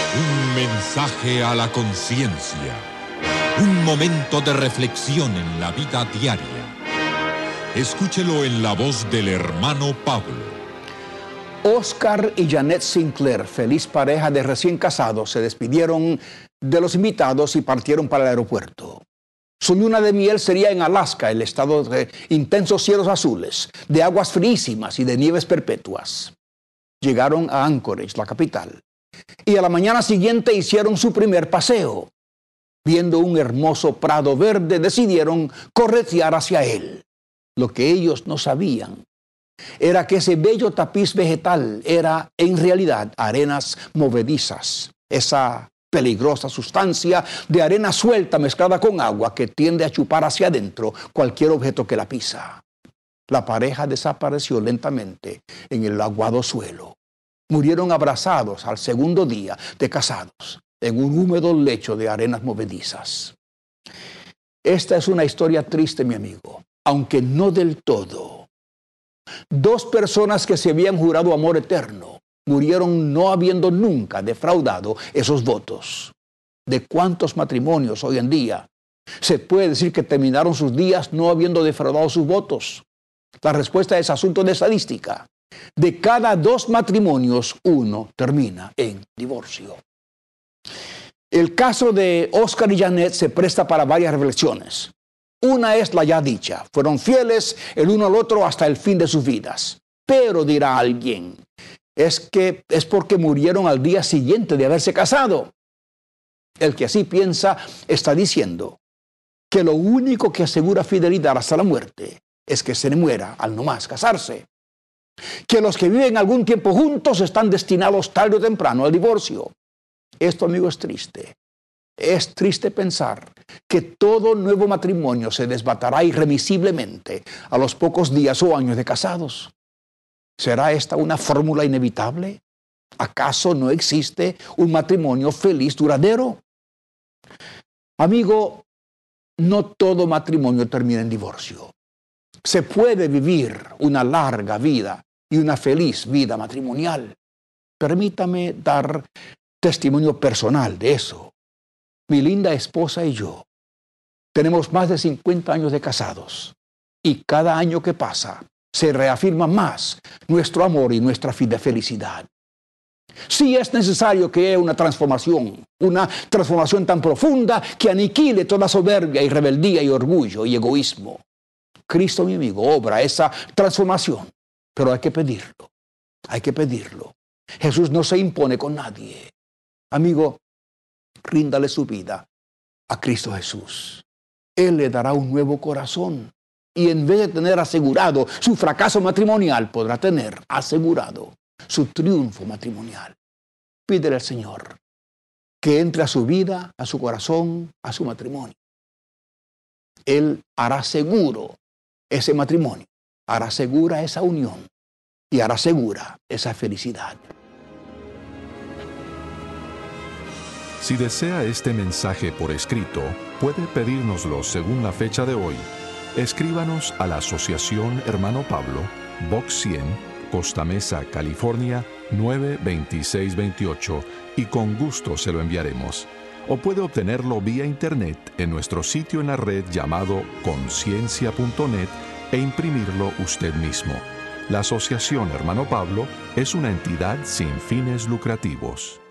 Un mensaje a la conciencia. Un momento de reflexión en la vida diaria. Escúchelo en la voz del hermano Pablo. Oscar y Janet Sinclair, feliz pareja de recién casados, se despidieron de los invitados y partieron para el aeropuerto. Su luna de miel sería en Alaska, el estado de intensos cielos azules, de aguas frísimas y de nieves perpetuas. Llegaron a Anchorage, la capital, y a la mañana siguiente hicieron su primer paseo. Viendo un hermoso prado verde, decidieron corretear hacia él. Lo que ellos no sabían era que ese bello tapiz vegetal era en realidad arenas movedizas, esa peligrosa sustancia de arena suelta mezclada con agua que tiende a chupar hacia adentro cualquier objeto que la pisa. La pareja desapareció lentamente en el aguado suelo. Murieron abrazados al segundo día de casados en un húmedo lecho de arenas movedizas. Esta es una historia triste, mi amigo, aunque no del todo. Dos personas que se habían jurado amor eterno murieron no habiendo nunca defraudado esos votos. ¿De cuántos matrimonios hoy en día se puede decir que terminaron sus días no habiendo defraudado sus votos? La respuesta es asunto de estadística. De cada 2 matrimonios, 1 termina en divorcio. El caso de Oscar y Janet se presta para varias reflexiones. Una es la ya dicha. Fueron fieles el uno al otro hasta el fin de sus vidas. Pero dirá alguien, es porque murieron al día siguiente de haberse casado. El que así piensa está diciendo que lo único que asegura fidelidad hasta la muerte es que se le muera al no más casarse. Que los que viven algún tiempo juntos están destinados tarde o temprano al divorcio. Esto, amigo, es triste. Es triste pensar que todo nuevo matrimonio se desbatará irremisiblemente a los pocos días o años de casados. ¿Será esta una fórmula inevitable? ¿Acaso no existe un matrimonio feliz duradero? Amigo, no todo matrimonio termina en divorcio. Se puede vivir una larga vida y una feliz vida matrimonial. Permítame dar testimonio personal de eso. Mi linda esposa y yo tenemos más de 50 años de casados y cada año que pasa se reafirma más nuestro amor y nuestra felicidad. Sí es necesario que haya una transformación tan profunda que aniquile toda soberbia y rebeldía y orgullo y egoísmo. Cristo, mi amigo, obra esa transformación, pero hay que pedirlo. Jesús no se impone con nadie. Amigo, ríndale su vida a Cristo Jesús. Él le dará un nuevo corazón y en vez de tener asegurado su fracaso matrimonial, podrá tener asegurado su triunfo matrimonial. Pídele al Señor que entre a su vida, a su corazón, a su matrimonio. Él hará seguro ese matrimonio, hará segura esa unión y hará segura esa felicidad. Si desea este mensaje por escrito, puede pedírnoslo según la fecha de hoy. Escríbanos a la Asociación Hermano Pablo, Box 100, Costa Mesa, California, 92628 y con gusto se lo enviaremos. O puede obtenerlo vía internet en nuestro sitio en la red llamado conciencia.net e imprimirlo usted mismo. La Asociación Hermano Pablo es una entidad sin fines lucrativos.